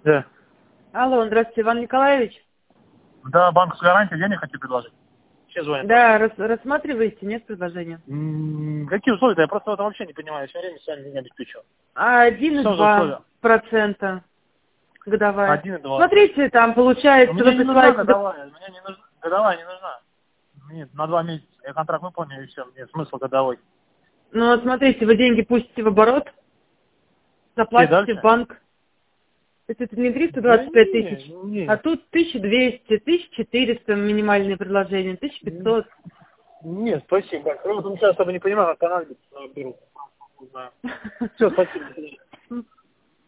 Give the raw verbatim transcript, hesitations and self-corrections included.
Да. Алло, здравствуйте, Иван Николаевич. Да, банковская гарантия, денег хотите предложить? Все звонят. Да, рас рассматриваете, нет предложения? М -м, какие условия-то? Я просто это вообще не понимаю, я все время с вами не обеспечивал. один и два процента годовая. один и два. Смотрите, там получается, Мне вы не нужна присылаете... годовая, мне не нужна, годовая не нужна. Нет, на два месяца. Я контракт выполню и все, мне смысл годовой. Ну, вот смотрите, вы деньги пустите в оборот, заплатите дальше? в банк. То есть это не триста Да двадцать пять не, тысяч, не. а тут тысяча двести, тысяча четыреста минимальные предложения, тысяча пятьсот. Нет, спасибо. Я вот сейчас особо не понимаю, как понадобится, но беру. Все, спасибо.